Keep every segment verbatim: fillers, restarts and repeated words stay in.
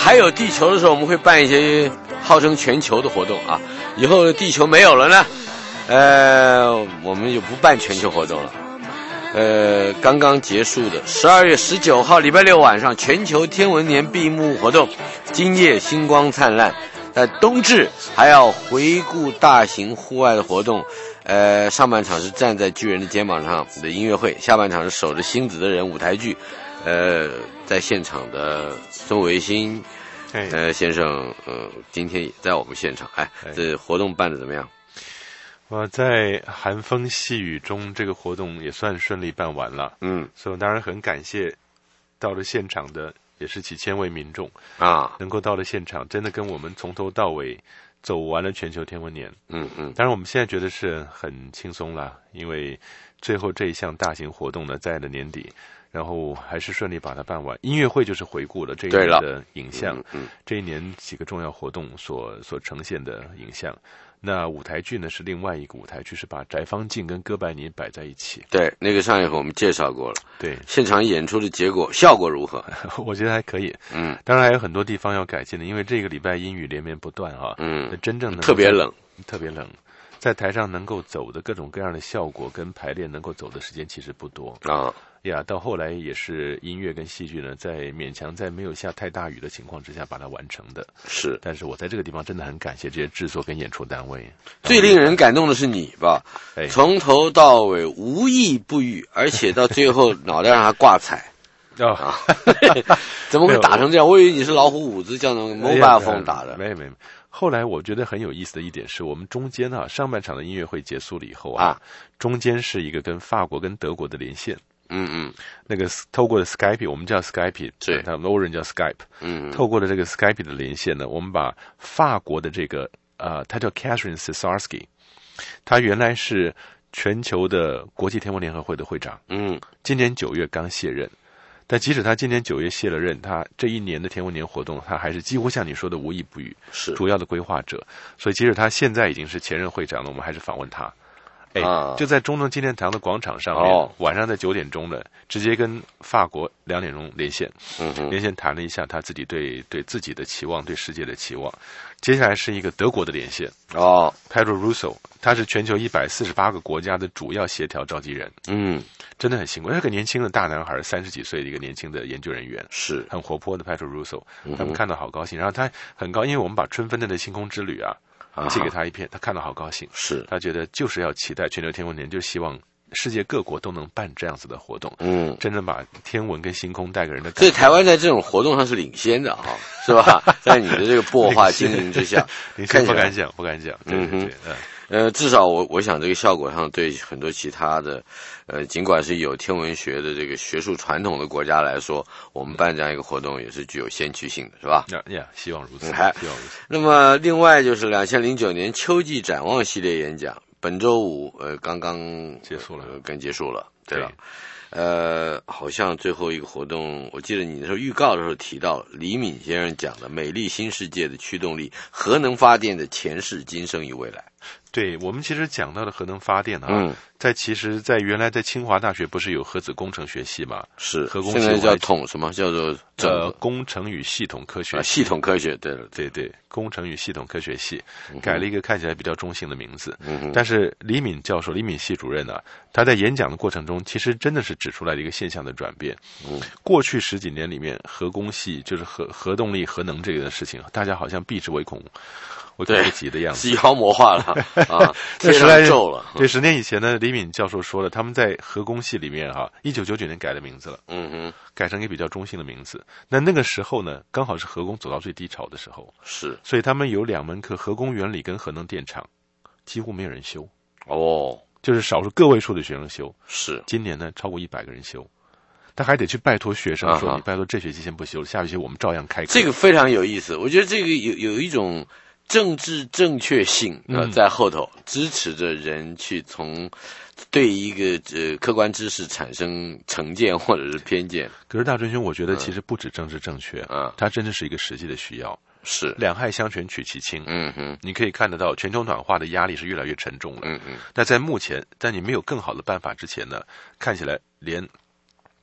还有地球的时候，我们会办一些号称全球的活动啊。以后地球没有了呢，呃，我们就不办全球活动了。呃，刚刚结束的十二月十九号礼拜六晚上，全球天文年闭幕活动，今夜星光灿烂。在冬至还要回顾大型户外的活动，呃，上半场是站在巨人的肩膀上的音乐会，下半场是守着星子的人舞台剧。呃，在现场的孙维新，呃先生，呃，今天也在我们现场。哎，这活动办得怎么样？ 我在寒风细雨中，这个活动也算顺利办完了。嗯，所以我当然很感谢到了现场的。也是几千位民众啊，能够到了现场，真的跟我们从头到尾走完了全球天文年。嗯嗯，当然我们现在觉得是很轻松了，因为最后这一项大型活动呢，在了年底，然后还是顺利把它办完。音乐会就是回顾了这一年的影像，嗯嗯、这一年几个重要活动所所呈现的影像。那舞台剧呢是另外一个舞台剧，是把翟方静跟哥白尼摆在一起。 对，那个上一回我们介绍过了。 对， 现场演出的结果效果如何？ 我觉得还可以。嗯，当然还有很多地方要改进的，因为这个礼拜阴雨连绵不断啊。嗯，真正的特别冷， 特别冷，在台上能够走的各种各样的效果跟排练能够走的时间其实不多啊。呀，到后来也是音乐跟戏剧呢，在勉强在没有下太大雨的情况之下把它完成的。是，但是我在这个地方真的很感谢这些制作跟演出单位。 最令人感动的是你吧，哎、从头到尾无意不语，而且到最后脑袋上还挂彩。啊，怎么会打成这样？我以为你是老虎伍兹叫那个 mobile phone 打的。 没有没有。后来我觉得很有意思的一点是我们中间啊，上半场的音乐会结束了以后啊，啊中间是一个跟法国跟德国的连线。嗯嗯，那个透过了 Skype， 我们叫 Skype， 对，他们欧人叫 Skype。嗯，透过了这个 Skype 的连线呢，我们把法国的这个呃，他叫 Catherine Cesarski， 他原来是全球的国际天文联合会的会长。嗯，今年九月刚卸任，但即使他今年九月卸了任，他这一年的天文年活动，他还是几乎像你说的无意不语，是主要的规划者。所以即使他现在已经是前任会长了，我们还是访问他。哎，就在中正纪念堂的广场上面，哦、晚上在九点钟了，直接跟法国两点钟连线，嗯嗯，连线谈了一下他自己对对自己的期望，对世界的期望。接下来是一个德国的连线，哦 ，Pedro Russo， 他是全球一百四十八个国家的主要协调召集人，嗯，真的很辛苦。那个年轻的大男孩，三十几岁的一个年轻的研究人员，是很活泼的 Pedro Russo， 他们看到好高兴，然后他很高，因为我们把春分的的星空之旅啊。寄给他一片，他看到好高兴。是，他觉得就是要期待全球天文年，就希望世界各国都能办这样子的活动。嗯，真正把天文跟星空带给人的感觉。 所以台湾在这种活动上是领先的哈，是吧？在你的这个擘画经营之下， 领先不敢讲，不敢讲。嗯哼，嗯。 呃，至少我我想这个效果上对很多其他的，呃，尽管是有天文学的这个学术传统的国家来说，我们办这样一个活动也是具有先驱性的，是吧？ 呀呀，希望如此， 还希望如此。 那么另外就是两千零九年秋季展望系列演讲，本周五呃刚刚结束了， 呃、刚结束了，对吧？呃，好像最后一个活动，我记得你那时候预告的时候提到李敏先生讲的美丽新世界的驱动力，核能发电的前世今生与未来。 对，我们其实讲到的核能发电啊，嗯，在其实在原来在清华大学不是有核子工程学系吗？ 是， 核工系现在叫统什么叫做呃工程与系统科学系、 啊、系统科学，对对对，工程与系统科学系、嗯、改了一个看起来比较中性的名字。嗯，但是李敏教授、李敏系主任呢、啊，他在演讲的过程中，其实真的是指出来了一个现象的转变。嗯，过去十几年里面，核工系就是核核动力、核能这个事情，大家好像避之唯恐。我来不及的样子， 是妖魔化了啊！ 这十来皱了。对，十年以前呢，李敏教授说了，他们在核工系里面哈、啊，一九九九年改了名字了，嗯哼，改成一个比较中性的名字。那那个时候呢，刚好是核工走到最低潮的时候，是，所以他们有两门课，核工原理跟核能电厂，几乎没有人修哦，就是少数个位数的学生修。是，今年呢，超过一百个人修。他还得去拜托学生说：“你拜托这学期先不修了，下学期我们照样开课。” 这个非常有意思，我觉得这个有有一种政治正确性呃在后头、嗯、支持着人去从对一个呃客观知识产生成见或者是偏见。 可是大春兄，我觉得其实不止政治正确，嗯，它真的是一个实际的需要。是两害相权取其轻，嗯哼，你可以看得到全球暖化的压力是越来越沉重了，嗯嗯。但在目前，在你没有更好的办法之前呢，看起来连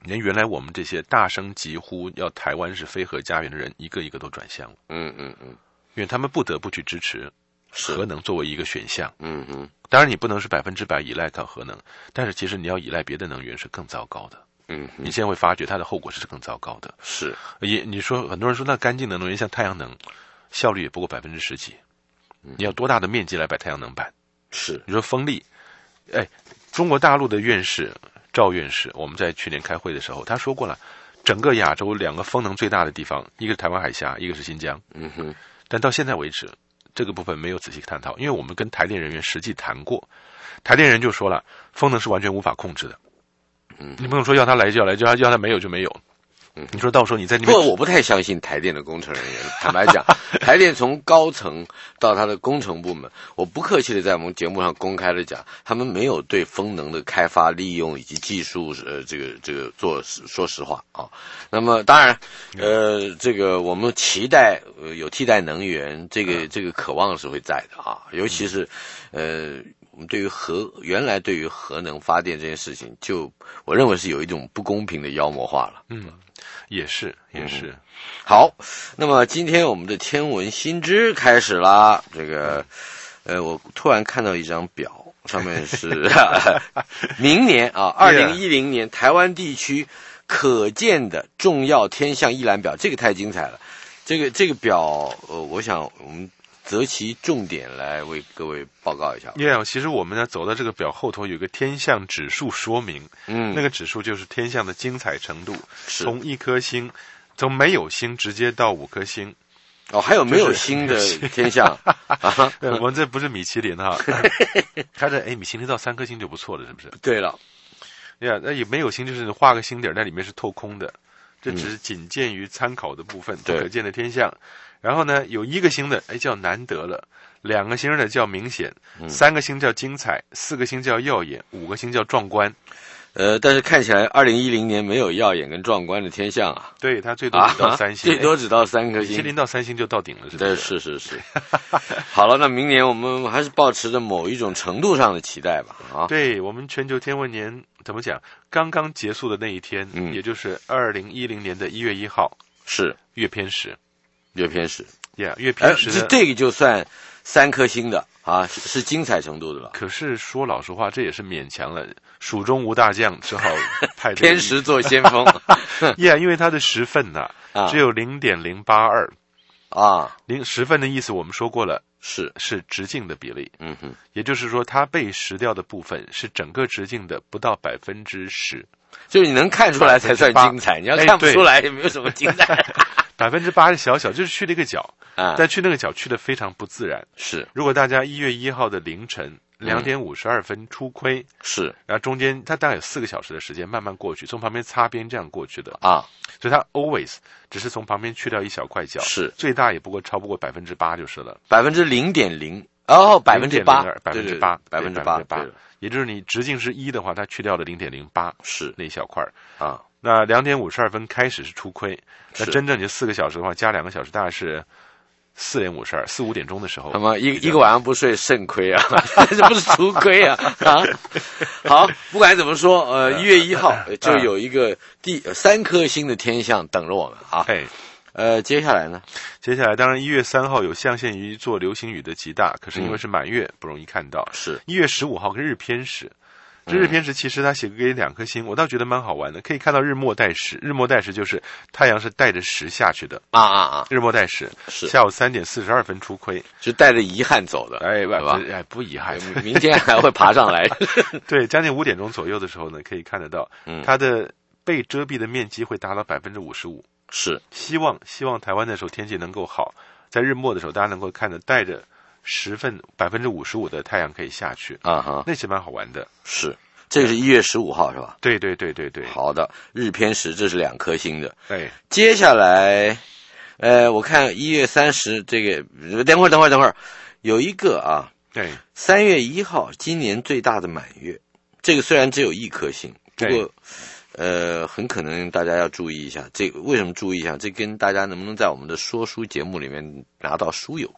连原来我们这些大声疾呼要台湾是非核家园的人，一个一个都转向了。 嗯嗯嗯， 因为他们不得不去支持核能作为一个选项。 嗯嗯， 当然你不能是百分之百依赖靠核能，但是其实你要依赖别的能源是更糟糕的。 嗯， 你现在会发觉它的后果是更糟糕的。 是， 也你说很多人说那干净的能源像太阳能，效率也不过百分之十几。你要多大的面积来摆太阳能板？ 是， 你说风力，哎，中国大陆的院士赵院士，我们在去年开会的时候，他说过了，整个亚洲两个风能最大的地方，一个是台湾海峡，一个是新疆。 嗯哼， 但到现在为止，这个部分没有仔细探讨，因为我们跟台电人员实际谈过，台电人就说了，风能是完全无法控制的。 嗯， 你不能说要他来就要来，要他要他没有就没有。嗯，你说到时候你在那边， 不，我不太相信台电的工程人员。坦白讲，台电从高层到他的工程部门，我不客气的在我们节目上公开的讲，他们没有对风能的开发、利用以及技术，呃，这个这个做说实话啊。那么当然，呃，这个我们期待呃有替代能源，这个这个渴望是会在的啊，尤其是呃。我们对于核原来对于核能发电这件事情，就我认为是有一种不公平的妖魔化了。 嗯，也是也是、 嗯。好，那么今天我们的天文新知开始啦。这个，呃，我突然看到一张表，上面是明年啊，二零一零年台湾地区可见的重要天象一览表，这个太精彩了。这个这个表，呃，我想我们择其重点来为各位报告一下。 Yeah， 其实我们呢走到这个表后头有个天象指数说明， 嗯， 那个指数就是天象的精彩程度，从一颗星，从没有星直接到五颗星。 哦，还有没有星的天象？啊， 对，我们这不是米其林哈，它这哎米其林到三颗星就不错了，是不是？ 对了， 呀，那也没有星就是画个星点，那里面是透空的，这只是仅限于参考的部分，不可见的天象。然后呢，有一个星的，哎，叫难得了；两个星的叫明显；三个星叫精彩；四个星叫耀眼；五个星叫壮观。 呃，但是看起来二零一零年没有耀眼跟壮观的天象啊。 对，它最多只到三星， 啊、最多只到三颗星， 米其林到三星就到顶了，是不是？ 是是是。好了，那明年我们还是抱持着某一种程度上的期待吧。啊， 对，我们全球天文年怎么讲？刚刚结束的那一天，嗯，也就是二零一零年的一月一号， 是月偏食。 月偏食， 呀、yeah, ，月偏食， 这这个就算三颗星的啊，是, 是精彩程度的了。 可是说老实话，这也是勉强了，蜀中无大将，只好派偏食做先锋。 呀， yeah, 因为它的时分呐、啊，只有零点零八二啊， 零时分的意思我们说过了， 是是直径的比例。 嗯哼， 也就是说，它被食掉的部分是整个直径的不到百分之十， 就是你能看出来才算精彩，你要看不出来也没有什么精彩。 百分之八是小小，就是去了一个角啊， 但去那个角去的非常不自然。 是， 如果大家一月一号的凌晨两点五十二分出窥， 是， 然后中间它大概有四个小时的时间慢慢过去，从旁边擦边这样过去的啊， 所以它 always 只是从旁边去掉一小块角， 是， 最大也不过超不过百分之八就是了， 百分之零点零，哦，百分之八， 百分之八， 百分之八， 八，也就是你直径是一的话，它去掉了零点零八， 是那一小块啊。 那两点五十二分开始是出窥，那真正就四个小时的话，加两个小时，大概是四点五十二，四五点钟的时候。 他妈一一个晚上不睡肾亏啊，这不是出亏啊啊！好，不管怎么说，呃，一月一号就有一个第三颗星的天象等着我们啊。 哎， 呃，接下来呢？ 接下来当然一月三号有象限于做流星雨的极大，可是因为是满月，不容易看到。 是一月十五号跟日偏食。这日偏食其实它写给两颗星，我倒觉得蛮好玩的，可以看到日末带食。日末带食就是太阳是带着食下去的啊啊啊！ 日末带食是下午三点四十二分出窥， 就带着遗憾走的， 哎， 对吧？ 哎，不遗憾， 明天还会爬上来。 对，将近五点钟左右的时候呢，可以看得到，嗯，它的被遮蔽的面积会达到百分之五十五。 是， 希望希望台湾那时候天气能够好，在日末的时候，大家能够看着带着十分百分之五十五的太阳可以下去啊哈， 那些蛮好玩的。 是。这个是一月十五号是吧？ 对对对对对。 好的，日偏食这是两颗星的。 对， 接下来，呃，我看一月三十这个，等会儿等会儿等会儿，有一个啊， 对， 三月一号今年最大的满月，这个虽然只有一颗星，不过，呃，很可能大家要注意一下。这个为什么注意一下？这跟大家能不能在我们的说书节目里面拿到书有关。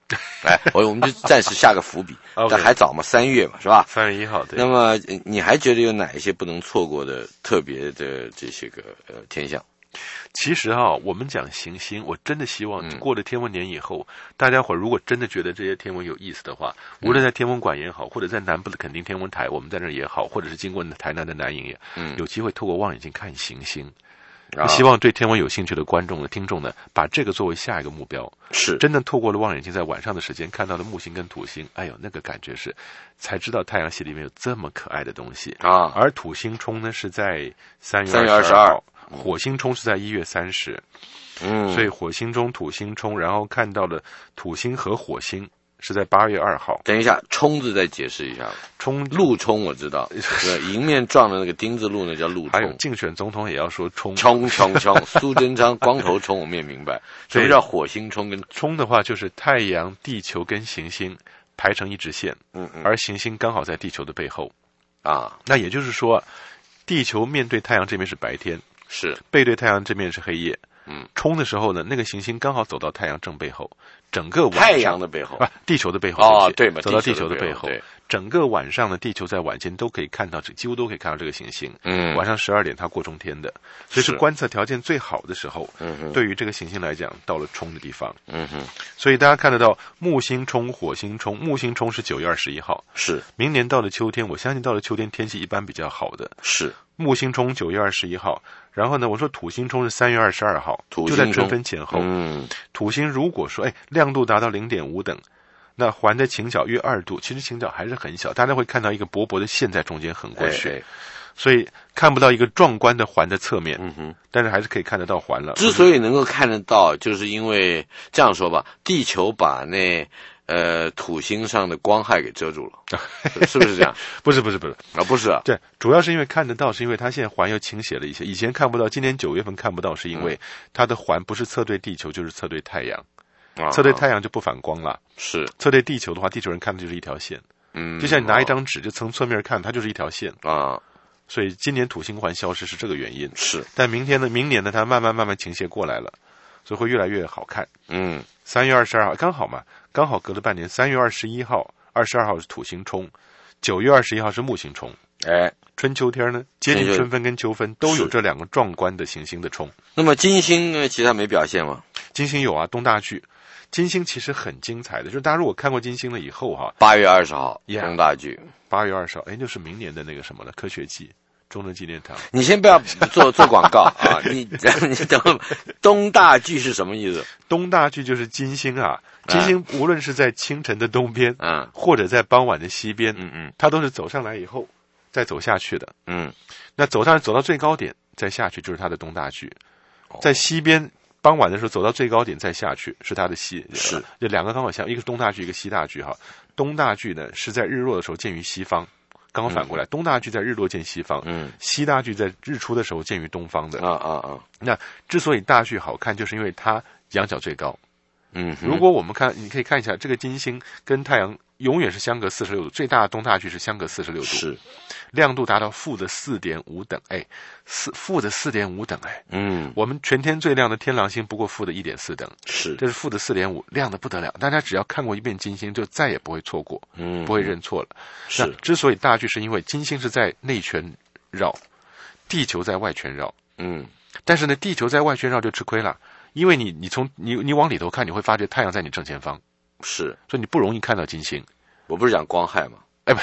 哎，我我们就暂时下个伏笔，但还早嘛，三月嘛，是吧？ 三月一号，对。 那么你还觉得有哪一些不能错过的特别的这些个呃天象？ 其实哈、啊，我们讲行星，我真的希望过了天文年以后，嗯、大家伙如果真的觉得这些天文有意思的话，无论在天文馆也好，或者在南部的垦丁天文台，我们在那也好，或者是经过台南的南影也，嗯，有机会透过望远镜看行星。啊、希望对天文有兴趣的观众呢、听众呢，把这个作为下一个目标。 是， 真的透过了望远镜，在晚上的时间看到了木星跟土星，哎呦，那个感觉是，才知道太阳系里面有这么可爱的东西啊。而土星冲呢是在三月二十二号。火星冲是在一月三十，嗯，所以火星冲、土星冲，然后看到了土星和火星是在八月二号。 等一下，冲字再解释一下。 冲陆冲我知道，对，迎面撞的那个丁字路那叫陆冲。 还有竞选总统也要说冲， 冲冲冲，苏贞昌光头冲我们也明白。什么叫火星冲跟冲的话，就是太阳、地球跟行星排成一直线，嗯嗯，而行星刚好在地球的背后，啊，那也就是说，地球面对太阳这边是白天。 是背对太阳这面是黑夜，嗯，冲的时候呢，那个行星刚好走到太阳正背后，整个晚上太阳的背后啊，地球的背后哦，对嘛， 走到地球的背后， 对， 整个晚上呢，地球在晚间都可以看到，几乎都可以看到这个行星，嗯，晚上十二点它过中天的，所以是观测条件最好的时候，嗯哼，对于这个行星来讲，到了冲的地方，嗯哼，所以大家看得到木星冲、火星冲，木星冲是九月二十一号， 是明年到了秋天，我相信到了秋天天气一般比较好的， 是木星冲九月二十一号。然后呢，我说土星冲是三月二十二号，就在春分前后。嗯，土星如果说哎亮度达到零点五等，那环的倾角约二度，其实倾角还是很小，大家会看到一个薄薄的线在中间横过去，哎哎所以看不到一个壮观的环的侧面。嗯哼，但是还是可以看得到环了。 之所以能够看得到，就是因为这样说吧，地球把那。呃，土星上的光害给遮住了，是不是这样？ 不是，不是，不是啊，不是啊。 对，主要是因为看得到，是因为它现在环又倾斜了一些。以前看不到，今年九月份看不到，是因为它的环不是侧对地球，就是侧对太阳。啊，侧对太阳就不反光了。 是， 侧对地球的话，地球人看的就是一条线。嗯，就像你拿一张纸，就从侧面看，它就是一条线啊。所以今年土星环消失是这个原因。 是， 但明天呢？明年呢？它慢慢慢慢倾斜过来了，所以会越来越好看。嗯，三月二十二号刚好嘛。刚好隔了半年，三月二十一号、二十二号是土星冲，九月二十一号是木星冲。哎，春秋天呢，接近春分跟秋分都有这两个壮观的行星的冲。 那么金星呢，其他没表现吗？ 金星有啊，东大距。金星其实很精彩的，就是大家如果看过金星了以后哈， 八月二十号东大距， 八月二十号，哎，就是明年的那个什么了，科学季。中正纪念堂， 你先不要做做广告啊！你你等东大距是什么意思？ 东大距就是金星啊，金星无论是在清晨的东边，嗯，或者在傍晚的西边，嗯嗯，它都是走上来以后再走下去的，嗯，那走上走到最高点再下去就是它的东大距，在西边傍晚的时候走到最高点再下去是它的西， 是这两个刚好相，一个是东大距，一个西大距哈。东大距呢是在日落的时候见于西方。刚好反过来，嗯、东大距在日落见西方，嗯，西大距在日出的时候见于东方的。啊啊啊！那之所以大距好看，就是因为它仰角最高。嗯，如果我们看，你可以看一下这个金星跟太阳永远是相隔四十六度，最大的东大距是相隔四十六度， 是亮度达到负的四点五等，哎，四负的四点五等，哎，嗯，我们全天最亮的天狼星不过负的一点四等， 是， 这是负的四点五，亮的不得了。大家只要看过一遍金星，就再也不会错过，嗯，不会认错了。 是， 之所以大距，是因为金星是在内圈绕，地球在外圈绕，嗯，但是呢，地球在外圈绕就吃亏了。因为你你从你你往里头看，你会发觉太阳在你正前方， 是， 所以你不容易看到金星。 我不是讲光害吗？ 哎不，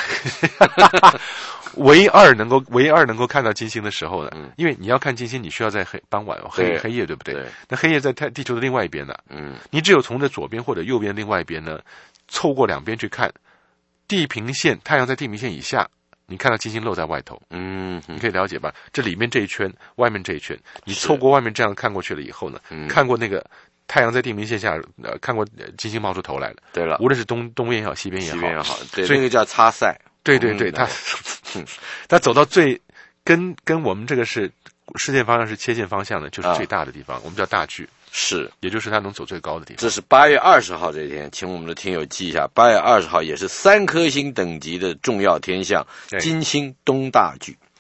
唯二能够唯二能够看到金星的时候呢，嗯、因为你要看金星，你需要在黑傍晚黑黑夜，对不对？ 对。 那黑夜在太地球的另外一边呢，嗯，你只有从这左边或者右边另外一边呢，凑过两边去看，地平线太阳在地平线以下。你看到金星露在外头，嗯，你可以了解吧？这里面这一圈，外面这一圈，你凑过外面这样看过去了以后呢，嗯、看过那个太阳在地平线下，呃，看过金星冒出头来了。 对了， 无论是东东边也好，西边也好， 西边也好，对，所以那个叫擦塞。 对对对，它，它走到最跟跟我们这个是视线方向是切线方向的，就是最大的地方，啊、我们叫大距。 是， 也就是它能走最高的地方。 这是八月二十号这一天，请我们的听友记一下，八月二十号也是三颗星等级的重要天象——金星东大距。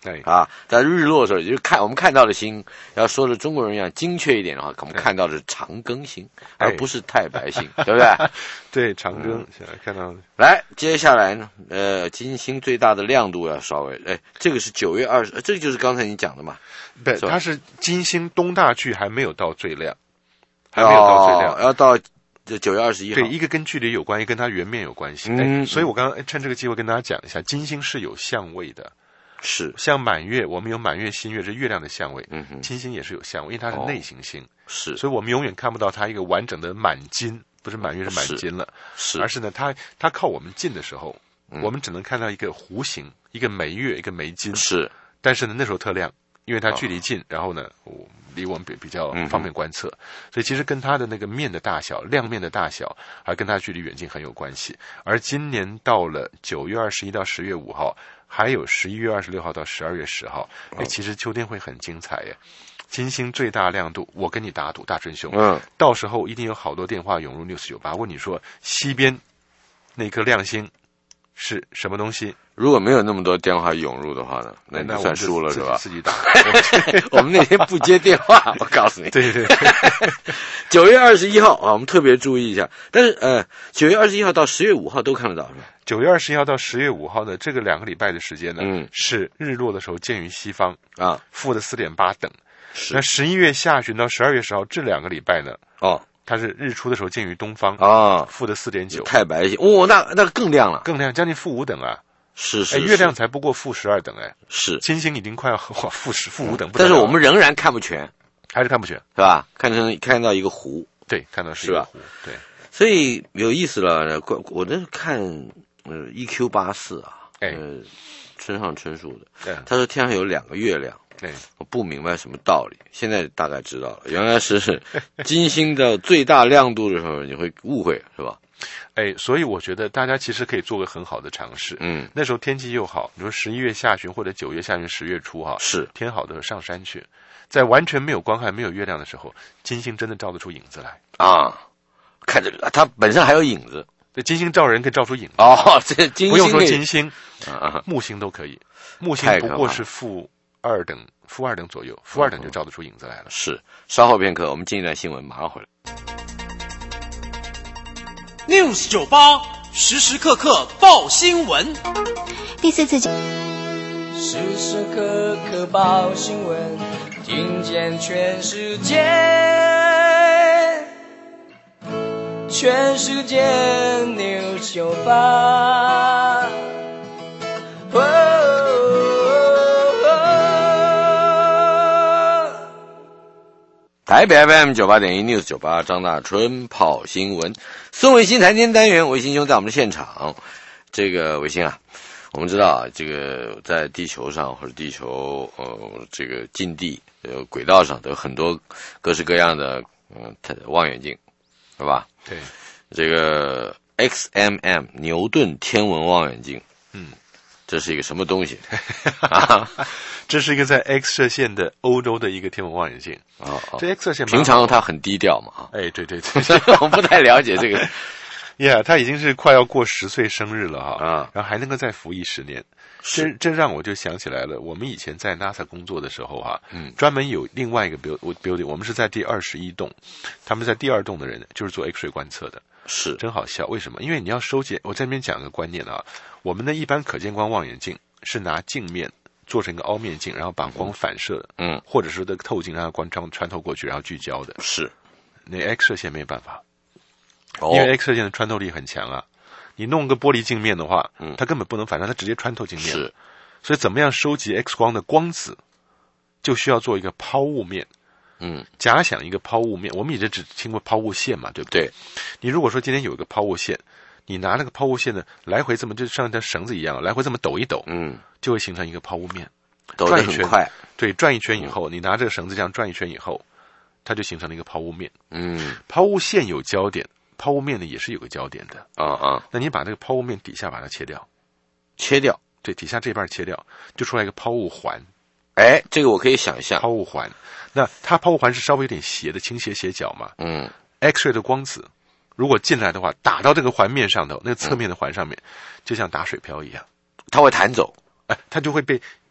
对啊，在日落的时候，就是看我们看到的星，要说的中国人一样精确一点的话，我们看到的是长庚星，而不是太白星，对不对？ 对，长庚，现在看到。 来，接下来呢，呃，金星最大的亮度要稍微，哎，这个是九月二十，这个就是刚才你讲的嘛。 对，它是金星东大距还没有到最亮，还没有到最亮， 哦、要到这九月二十一号。 对，一个跟距离有关，一个跟它圆面有关系。嗯，所以我刚刚趁这个机会跟大家讲一下，金星是有相位的。 是， 像满月，我们有满月、新月，是月亮的相位。 嗯哼， 金星也是有相位，因为它是内行星。 哦、是， 所以我们永远看不到它一个完整的满金，不是满月是满金了， 是， 而是呢，它它靠我们近的时候，嗯、我们只能看到一个弧形，一个眉月，一个眉金。 是， 但是呢，那时候特亮。因为它距离近，哦、然后呢，离我们比比较方便观测，嗯、所以其实跟它的那个面的大小、亮面的大小，还跟它距离远近很有关系。而今年到了九月二十一到十月五号，还有十一月二十六号到十二月十号，哎，其实秋天会很精彩耶。金星最大亮度，我跟你打赌，大春兄，嗯，到时候一定有好多电话涌入 News 九八，问你说西边那颗亮星是什么东西？ 如果没有那么多电话涌入的话呢，那你算输了是吧？ 自己打。 我们那天不接电话，我告诉你。 对对。 九月二十一号啊，我们特别注意一下。但是呃，九月二十一号到十月五号都看得到是吧？ 九月二十一号到十月五号呢，这个两个礼拜的时间呢，嗯，是日落的时候见于西方啊，负的四点八等。 是。 那十一月下旬到十二月十号这两个礼拜呢， 哦。 它是日出的时候见于东方啊， 负的四点九， 太白星，哦，那那更亮了， 更亮，将近负五等啊！ 是是， 哎，月亮才不过负十二等哎， 是， 金星已经快要哇负十负五等， 但是我们仍然看不全， 还是看不全， 是吧？看成看到一个弧， 对，看到是一个弧，对， 所以有意思了。我我那看呃 E Q 八四啊， 哎， 村上春树的，他说天上有两个月亮。 对， 我不明白什么道理，现在大概知道了，原来是金星的最大亮度的时候，你会误会是吧？ 哎，所以我觉得大家其实可以做个很好的尝试。嗯，那时候天气又好，你说十一月下旬或者九月下旬、十月初哈， 是天好的上山去，在完全没有光害、没有月亮的时候，金星真的照得出影子来啊！ 看着它本身还有影子， 对，金星照人可以照出影子哦。这金星不用说金星，啊，木星都可以，木星不过是负。二等负二等左右，负二等就照得出影子来了。 是，稍后片刻，我们进一段新闻，马上回来。 News 九八时时刻刻报新闻， 第四次时时刻刻报新闻，听见全世界，全世界 News 九八。 台北 F M 九八点一 News 九八张大春跑新闻，孙伟新谈天单元，伟新兄在我们的现场。这个伟新啊，我们知道啊，这个在地球上或者地球呃这个近地呃轨道上都有很多各式各样的嗯望远镜，是吧？ 对， 这个 X M M 牛顿天文望远镜， 嗯， 这是一个什么东西？啊这是一个在 X 射线的欧洲的一个天文望远镜啊、哦， 这 X 射线平常它很低调嘛， 哎，对对对， 我不太了解这个。 Yeah， 他已经是快要过十岁生日了哈， 啊， 然后还能够再服役十年，这这让我就想起来了，我们以前在 NASA 工作的时候哈，嗯，专门有另外一个 building， 我们是在第二十一栋，他们在第二栋的人就是做 X-ray 观测的， 是真好笑，为什么？因为你要收集，我在那边讲个观念啊，我们的一般可见光望远镜是拿镜面做成一个凹面镜，然后把光反射，嗯，或者是这个透镜让它光穿穿透过去，然后聚焦的， 是， 那 X 射线没办法。因为 X 射线的穿透力很强啊，你弄个玻璃镜面的话，嗯，它根本不能反射，它直接穿透镜面。 是， 所以怎么样收集 X 光的光子，就需要做一个抛物面。 嗯， 假想一个抛物面，我们以前只听过抛物线嘛，对不对？ 对。 你如果说今天有一个抛物线，你拿那个抛物线呢，来回这么就像一条绳子一样，来回这么抖一抖， 嗯， 就会形成一个抛物面。 抖得很快。 对，转一圈以后，嗯、你拿这个绳子这样转一圈以后，它就形成了一个抛物面。 嗯， 抛物线有焦点。抛物面呢也是有个焦点的啊啊， 那你把这个抛物面底下把它切掉， 切掉， 对，底下这半切掉，就出来一个抛物环。 哎，这个我可以想象。 抛物环，那它抛物环是稍微有点斜的，倾斜斜角嘛。 嗯 ，X-ray 的光子如果进来的话，打到这个环面上头，那个侧面的环上面，嗯、就像打水漂一样， 它会弹走， 哎，它就会被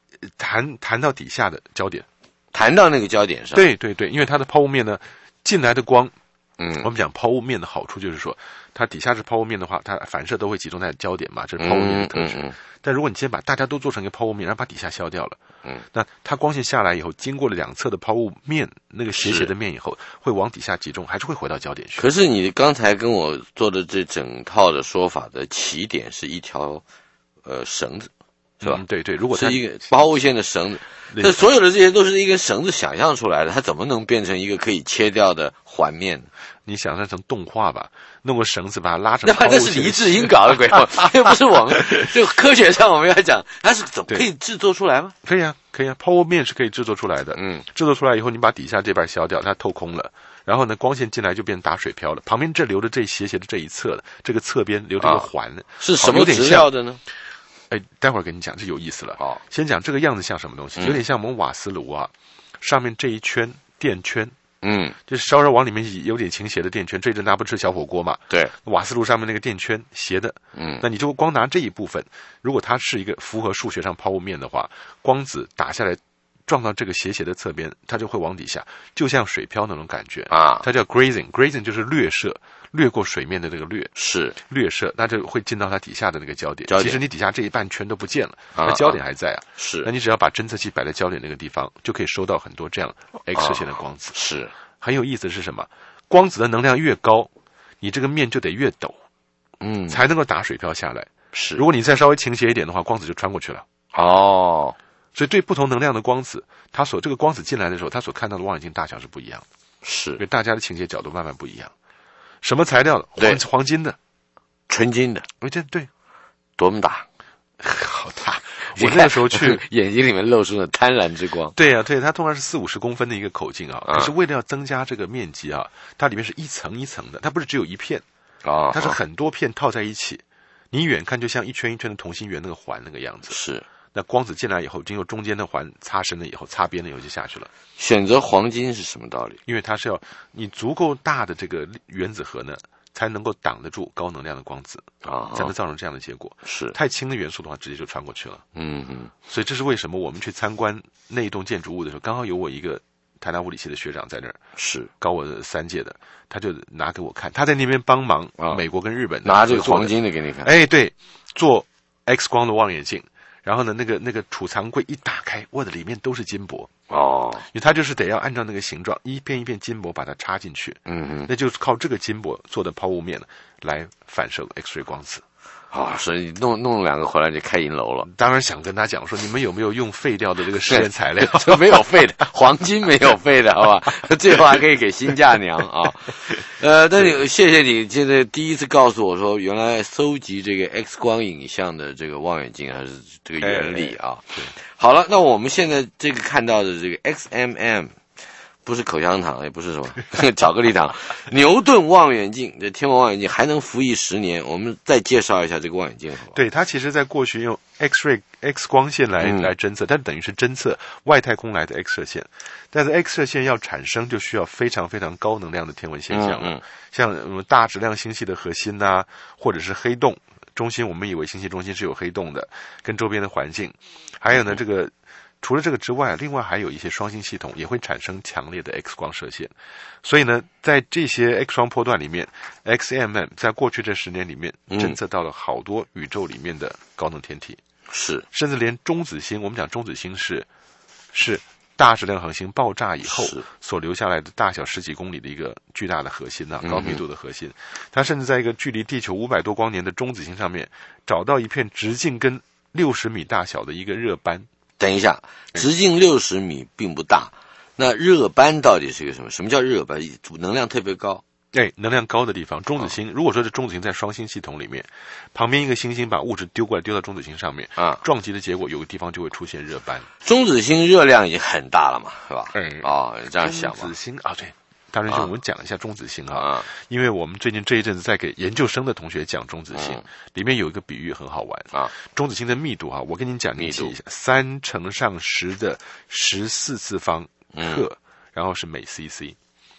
弹弹到底下的焦点， 弹到那个焦点上。 对对对，因为它的抛物面呢，进来的光， 嗯， 我们讲抛物面的好处就是说，它底下是抛物面的话，它反射都会集中在焦点嘛，这是抛物面的特质。嗯嗯嗯、但如果你先把大家都做成一个抛物面，然后把底下消掉了，嗯，那它光线下来以后，经过了两侧的抛物面那个斜斜的面以后，会往底下集中，还是会回到焦点去。 可是你刚才跟我做的这整套的说法的起点是一条呃绳子。是吧、 嗯？对对，如果它是一个抛物线的绳子，那所有的这些都是一根绳子想象出来的，它怎么能变成一个可以切掉的环面呢？ 你想象成动画吧，弄个绳子把它拉成抛物线。 那是黎智英搞的鬼话，又不是我们。就科学上我们要讲，它是怎么可以制作出来吗？ 可以啊，可以啊，抛物面是可以制作出来的。 嗯， 制作出来以后，你把底下这边削掉，它透空了。然后呢，光线进来就变打水漂了。旁边这留的这斜斜的这一侧的这个侧边留这个环、啊、 是什么质料的呢？ 哎，待会儿跟你讲，这有意思了。 哦， 先讲这个样子像什么东西，有点像我们瓦斯炉啊，上面这一圈电圈， 嗯， 就是稍稍往里面有点倾斜的电圈。这一阵大家不吃小火锅嘛？ 对， 瓦斯炉上面那个电圈斜的， 嗯， 那你就光拿这一部分，如果它是一个符合数学上抛物面的话，光子打下来撞到这个斜斜的侧边，它就会往底下，就像水漂那种感觉啊。 它叫 grazing，grazing 就是掠射。掠过水面的这个掠是掠射，那就会进到它底下的那个焦点。 焦点其实你底下这一半圈都不见了， 啊、 那焦点还在啊。 是， 那你只要把侦测器摆在焦点那个地方，就可以收到很多这样 X 射线的光子。 啊、是， 很有意思的是什么？光子的能量越高，你这个面就得越陡， 嗯， 才能够打水漂下来。 是， 如果你再稍微倾斜一点的话，光子就穿过去了。 哦， 所以对不同能量的光子，它所这个光子进来的时候，它所看到的望远镜大小是不一样的。 是， 因为大家的倾斜角度慢慢不一样。什么材料的？黄黄金的， 纯金的。 哎，这对， 多么大？ 好大！我那个时候去， 眼睛里面露出了贪婪之光。 对呀、啊，对，它通常是四五十公分的一个口径啊。 嗯、 可是为了要增加这个面积啊，它里面是一层一层的，它不是只有一片啊， 它是很多片套在一起。你远看就像一圈一圈的同心圆那个环那个样子。 是。 那光子进来以后，经过中间的环擦深了以后，擦边了以后就下去了。 选择黄金是什么道理？ 因为它是要你足够大的这个原子核呢，才能够挡得住高能量的光子啊， 才能造成这样的结果。 是太轻的元素的话，直接就穿过去了。 嗯嗯。 所以这是为什么我们去参观那一栋建筑物的时候，刚好有我一个台大物理系的学长在那儿， 是高我三届的，他就拿给我看，他在那边帮忙、啊、美国跟日本拿这个黄金的给你看。 哎，对，做 X 光的望远镜。然后呢，那个那个储藏柜一打开，我的里面都是金箔哦， 因为它就是得要按照那个形状，一片一片金箔把它插进去， 嗯嗯， 那就是靠这个金箔做的抛物面来反射 X 光光子。 啊，所以弄弄两个回来就开银楼了。 当然想跟他讲说，你们有没有用废掉的这个实验材料？ 没有废的，黄金没有废的，好吧？最后还可以给新嫁娘啊。呃，但是谢谢你，现在第一次告诉我说，原来搜集这个 X 光影像的这个望远镜还是这个原理啊。 对， 好了，那我们现在这个看到的这个 X M M。不是口香糖，也不是什么巧克力糖，牛顿望远镜，这天文望远镜还能服役十年。我们再介绍一下这个望远镜，好吧？ 对，它其实在过去用 X-ray X 光线来、嗯、来侦测，它等于是侦测外太空来的 X 射线。但是 X 射线要产生，就需要非常非常高能量的天文现象了， 嗯嗯像我们大质量星系的核心呐、啊，或者是黑洞中心，我们以为星系中心是有黑洞的，跟周边的环境，还有呢这个。除了这个之外，另外还有一些双星系统也会产生强烈的 X 光射线，所以呢，在这些 X 光波段里面 ，X M M 在过去这十年里面侦测到了好多宇宙里面的高能天体， 是， 甚至连中子星，我们讲中子星是是大质量恒星爆炸以后所留下来的大小十几公里的一个巨大的核心啊，高密度的核心，它甚至在一个距离地球五百多光年的中子星上面找到一片直径跟六十米大小的一个热斑。 等一下，直径六十米并不大，那热斑到底是个什么？什么叫热斑？能量特别高。 哎，能量高的地方，中子星、哦、如果说是中子星在双星系统里面，旁边一个星星把物质丢过来丢到中子星上面啊， 撞击的结果有个地方就会出现热斑。 中子星热量已经很大了嘛，是吧？ 哎， 哦，这样想嘛。 中子星啊，对。大仁兄，我们讲一下中子星啊， 啊， 因为我们最近这一阵子在给研究生的同学讲中子星，嗯、里面有一个比喻很好玩啊。 中子星的密度啊，我跟你讲， 密度一下，三乘上十的十四次方克， 嗯、 然后是每 cc。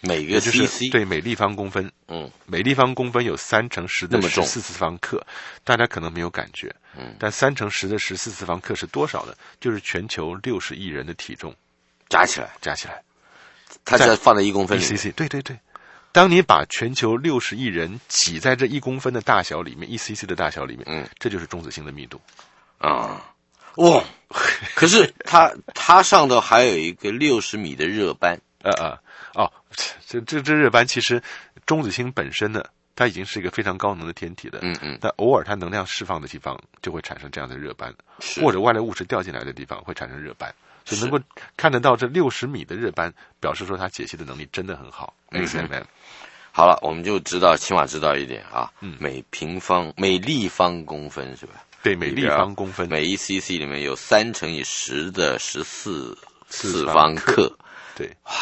每个 C C 对每立方公分，嗯，每立方公分有三乘十的十四次方克，大家可能没有感觉，嗯，但三乘十的十四次方克是多少呢？就是全球六十亿人的体重加起来， 加起来， 它再放在一公分里面 ，C C， 对对对。当你把全球六十亿人挤在这一公分的大小里面，一 C C 的大小里面，嗯，这就是中子星的密度， 啊，哇！可是它它上头还有一个六十米的热斑， 呃呃。哦，这这这热斑其实中子星本身呢，它已经是一个非常高能的天体了，嗯嗯，但偶尔它能量释放的地方就会产生这样的热斑，或者外来物质掉进来的地方会产生热斑，所以能够看得到这六十米的热斑，表示说它解析的能力真的很好。 嗯嗯，好了，我们就知道，起码知道一点啊，嗯，每平方每立方公分是吧？ 对，每立方公分， 每一 C C 里面有三乘以十的十四次方克， 对，哇。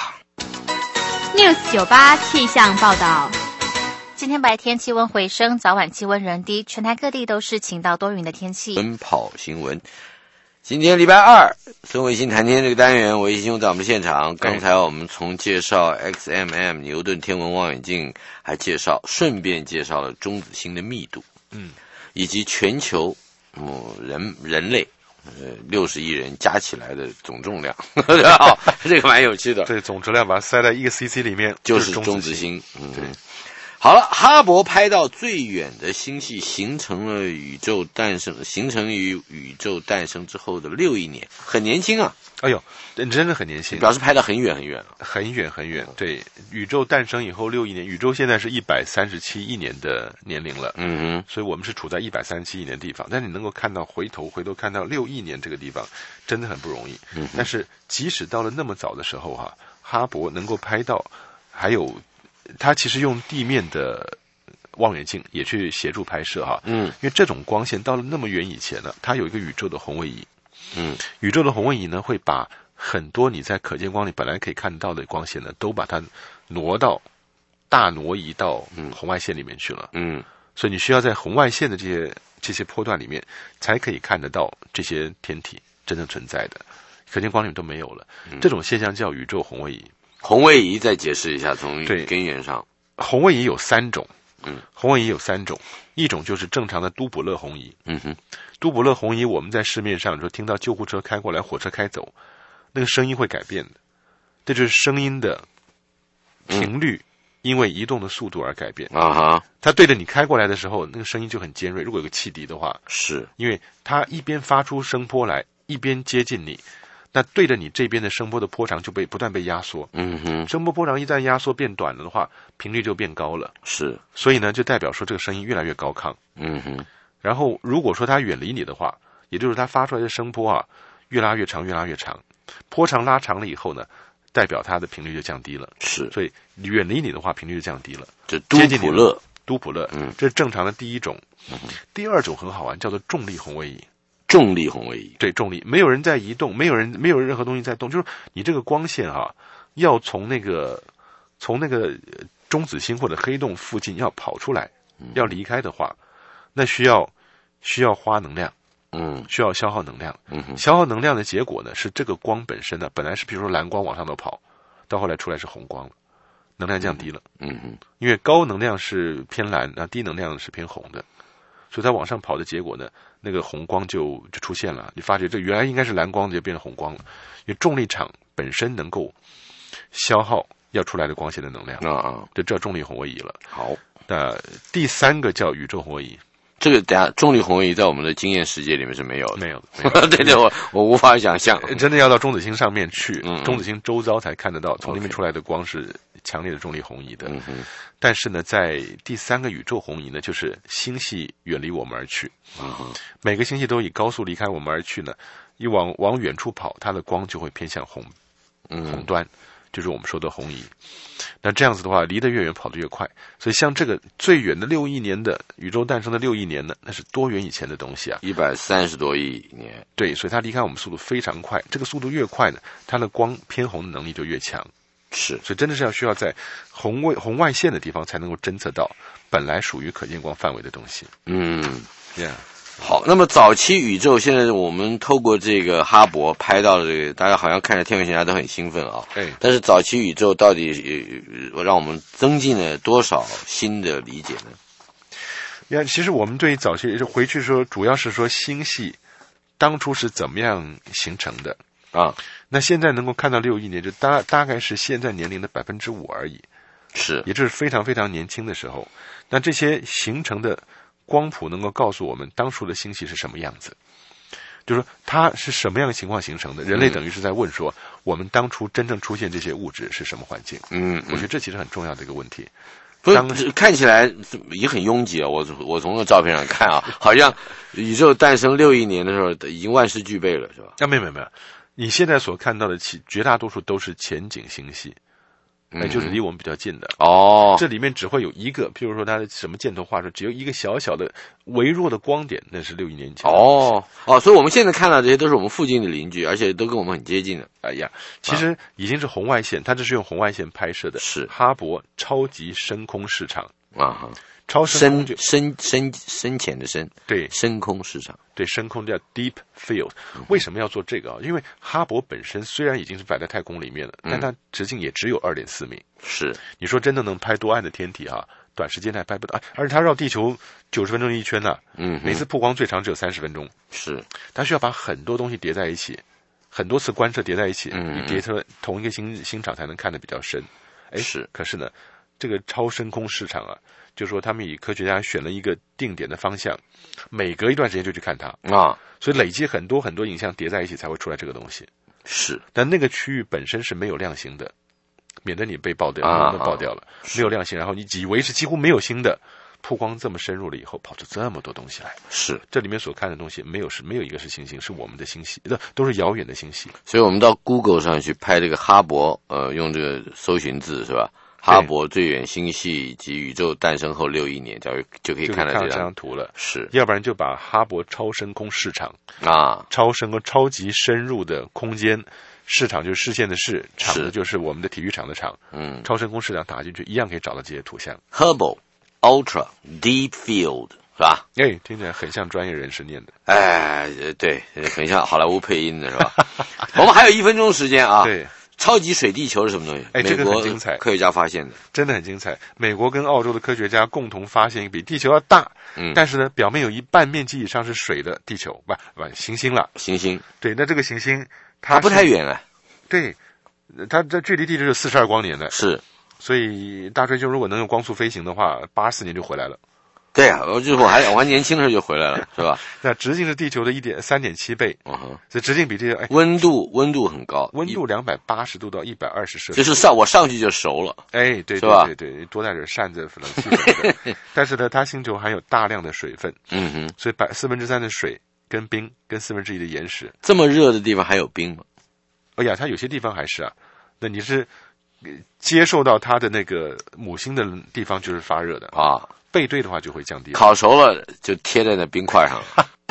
News 九八气象报道， 今天白天气温回升，早晚气温仍低，全台各地都是晴到多云的天气。 奔跑新闻，今天礼拜二，孙维新谈天这个单元，维新兄在我们的现场。刚才我们从介绍 X M M 牛顿天文望远镜，还介绍，顺便介绍了中子星的密度，嗯，以及全球，嗯，人人类。呃，六十亿人加起来的总重量，哦，这个蛮有趣的。 对，总质量把它塞在一个 C C 里面， 就是中子星。嗯，对。好了，哈勃拍到最远的星系，形成了宇宙诞生，形成于宇宙诞生之后的六亿年，很年轻啊！ 哎呦，真的很年轻， 表示拍到很远很远了， 很远很远。对，宇宙诞生以后六亿年，宇宙现在是一百三十七亿年的年龄了，嗯哼，所以我们是处在一百三十七亿年的地方，但你能够看到回头回头看到六亿年这个地方，真的很不容易。嗯，但是即使到了那么早的时候哈、啊，哈勃能够拍到，还有。它其实用地面的望远镜也去协助拍摄哈，嗯，因为这种光线到了那么远以前呢，它有一个宇宙的红位移，嗯，宇宙的红位移呢会把很多你在可见光里本来可以看到的光线呢，都把它挪到大挪移到红外线里面去了，嗯，所以你需要在红外线的这些这些波段里面才可以看得到这些天体真正存在的，可见光里面都没有了，嗯、这种现象叫宇宙红位移。 红位移再解释一下，从根源上， 红位移有三种，嗯，红位移有三种，一种就是正常的都卜勒红移，嗯哼，都卜勒红移我们在市面上有时候听到救护车开过来，火车开走，那个声音会改变的，这就是声音的频率因为移动的速度而改变啊哈，它对着你开过来的时候，那个声音就很尖锐，如果有个汽笛的话， 是因为它一边发出声波来，一边接近你。那对着你这边的声波的波长就被不断被压缩，嗯哼，声波波长一旦压缩变短了的话，频率就变高了， 是， 所以呢，就代表说这个声音越来越高亢，嗯哼。然后如果说它远离你的话，也就是它发出来的声波啊，越拉越长，越拉越长，波长拉长了以后呢，代表它的频率就降低了， 是， 所以远离你的话，频率就降低了。 这都普勒， 都普勒，嗯，这是正常的第一种，嗯、第二种很好玩，叫做重力红位移。 重力红位移， 对，重力，没有人在移动，没有人，没有任何东西在动，就是你这个光线哈、啊，要从那个从那个中子星或者黑洞附近要跑出来，要离开的话，那需要需要花能量，嗯，需要消耗能量，嗯哼，消耗能量的结果呢是这个光本身呢，本来是比如说蓝光往上头跑，到后来出来是红光了，能量降低了，嗯哼，因为高能量是偏蓝，然后低能量是偏红的。所以它往上跑的结果呢，那个红光就就出现了。你发觉这原来应该是蓝光，就变成红光了。因为重力场本身能够消耗要出来的光线的能量啊啊，这叫重力红位移了。 好， 那第三个叫宇宙红位移。 这个等下重力红位移在我们的经验世界里面是没有的， 没有的。 对对，我我无法想象， 真的要到中子星上面去，嗯、中子星周遭才看得到，从那边出来的光是强烈的重力红移的。嗯哼，但是呢，在第三个宇宙红移呢，就是星系远离我们而去。嗯哼，每个星系都以高速离开我们而去呢，一往往远处跑，它的光就会偏向红，嗯、红端。就是我们说的红移，那这样子的话，离得越远跑得越快。所以像这个最远的六亿年的宇宙诞生的六亿年呢，那是多远以前的东西啊？ 一百三十多亿年。 对，所以它离开我们速度非常快。这个速度越快呢，它的光偏红的能力就越强。 是， 所以真的是要需要在红外红外线的地方才能够侦测到本来属于可见光范围的东西。 嗯 ，Yeah。 好，那么早期宇宙，现在我们透过这个哈勃拍到的这个，大家好像看着天文学家都很兴奋啊。 对。 但是早期宇宙到底呃让我们增进了多少新的理解呢？ 呀，其实我们对早期回去说，主要是说星系当初是怎么样形成的啊？ 那现在能够看到六亿年，就大大概是现在年龄的百分之五而已， 是， 也就是非常非常年轻的时候。那这些形成的光谱能够告诉我们当初的星系是什么样子，就是说它是什么样的情况形成的。人类等于是在问说，嗯、我们当初真正出现这些物质是什么环境？ 嗯，嗯我觉得这其实很重要的一个问题。 不是看起来也很拥挤啊！我我从那照片上看啊，好像宇宙诞生六亿年的时候已经万事俱备了，是吧？ 啊，没有没有没有，你现在所看到的其绝大多数都是前景星系。哎，就是离我们比较近的哦， 这里面只会有一个，譬如说它的什么箭头画出，只有一个小小的微弱的光点，那是六亿年前。 哦哦，所以我们现在看到这些都是我们附近的邻居，而且都跟我们很接近的。 哎呀，其实已经是红外线，它这是用红外线拍摄的， 是哈勃超级深空视场啊。 超深深深深浅的深， 对， 深空市场， 对，深空叫 deep field。为什么要做这个啊？因为哈勃本身虽然已经是摆在太空里面了， 嗯、 但它直径也只有二点四米。 是， 你说真的能拍多暗的天体啊？短时间内拍不到，而且它绕地球九十分钟一圈呢、啊， 嗯， 每次曝光最长只有三十分钟。 是， 它需要把很多东西叠在一起，很多次观测叠在一起， 嗯， 你叠出同一个星星场才能看得比较深。哎， 是， 可是呢，这个超深空视场啊。就说他们以科学家选了一个定点的方向，每隔一段时间就去看它啊， 所以累积很多很多影像叠在一起才会出来这个东西。 是， 但那个区域本身是没有亮星的，免得你被爆掉， 啊， 爆掉了，没有亮星，然后你以为是几乎没有星的，曝光这么深入了以后，跑出这么多东西来。 是， 这里面所看的东西没有是没有一个是星星，是我们的星系，都是遥远的星系。 所以我们到 Google 上去拍这个哈勃，呃，用这个搜寻字是吧？哈勃最远星系及宇宙诞生后六亿年，就就可以看到这张图了。 是， 要不然就把哈勃超深空视场啊， 超深空超级深入的空间视场，就是视线的视，场的就是我们的体育场的场。 嗯， 超深空视场打进去，一样可以找到这些图像。 Hubble Ultra Deep Field 是吧？ 哎，听起来很像专业人士念的。 哎，对，很像好莱坞配音的是吧？我们还有一分钟时间啊。 对。 超级水地球是什么东西？ 哎，这个很精彩， 科学家发现的， 真的很精彩。美国跟澳洲的科学家共同发现，比地球要大， 嗯， 但是呢，表面有一半面积以上是水的地球，不不，行星了， 行星。 对，那这个行星它, 它不太远了， 对，它这距离地球是四十二光年的， 是， 所以大追究如果能用光速飞行的话，八十四年就回来了。 对啊，我就是我还我还年轻的时候就回来了，是吧？ 那直径是地球的一点三点七倍， 嗯哼， 所以直径比这个哎， 温度温度很高， 温度两百八十度到一百二十摄氏度， 就是上我上去就熟了， 哎，对对对对，多带点扇子、冷气什么的。但是呢，它星球含有大量的水分， 嗯哼， 所以百四分之三的水跟冰，跟四分之一的岩石。 这么热的地方还有冰吗？ 哎呀，它有些地方还是啊，那你是接受到它的那个母星的地方就是发热的啊。 背对的话就会降低， 烤熟了就贴在那冰块上。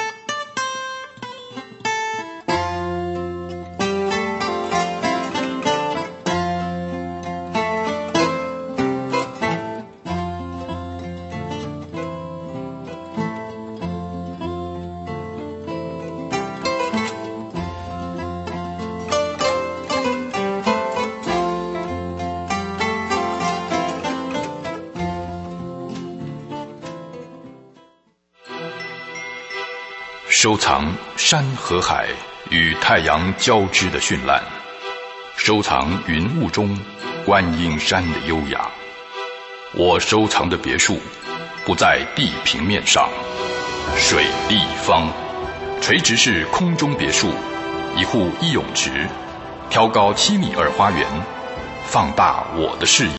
收藏山和海与太阳交织的绚烂，收藏云雾中观音山的优雅。我收藏的别墅不在地平面上，水立方，垂直式空中别墅，一户一泳池，挑高七米二花园，放大我的视野。